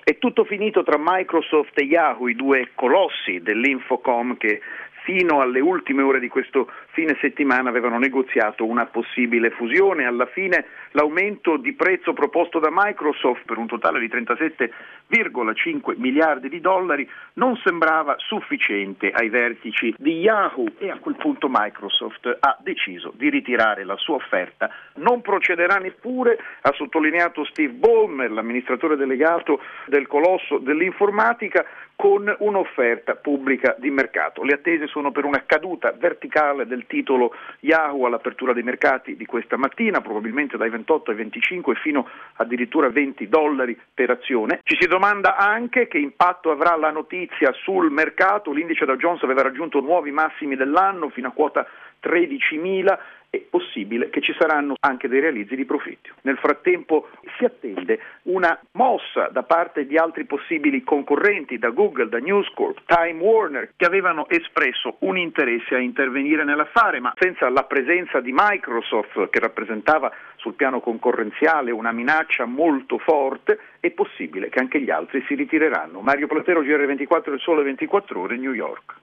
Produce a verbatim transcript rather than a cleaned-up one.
È tutto finito tra Microsoft e Yahoo, i due colossi dell'Infocom che fino alle ultime ore di questo fine settimana avevano negoziato una possibile fusione. Alla fine l'aumento di prezzo proposto da Microsoft per un totale di trentasette virgola cinque miliardi di dollari non sembrava sufficiente ai vertici di Yahoo e a quel punto Microsoft ha deciso di ritirare la sua offerta. Non procederà neppure, ha sottolineato Steve Ballmer, l'amministratore delegato del colosso dell'informatica, con un'offerta pubblica di mercato. Le attese sono per una caduta verticale del titolo Yahoo all'apertura dei mercati di questa mattina, probabilmente dai ventotto ai venticinque fino addirittura venti dollari per azione. Ci si domanda anche che impatto avrà la notizia sul mercato. L'indice Dow Jones aveva raggiunto nuovi massimi dell'anno fino a quota tredicimila. È possibile che ci saranno anche dei realizzi di profitto. Nel frattempo si attende una mossa da parte di altri possibili concorrenti, da Google, da News Corp, Time Warner, che avevano espresso un interesse a intervenire nell'affare, ma senza la presenza di Microsoft, che rappresentava sul piano concorrenziale una minaccia molto forte, è possibile che anche gli altri si ritireranno. Mario Platero, G R ventiquattro, Il Sole ventiquattro Ore, New York.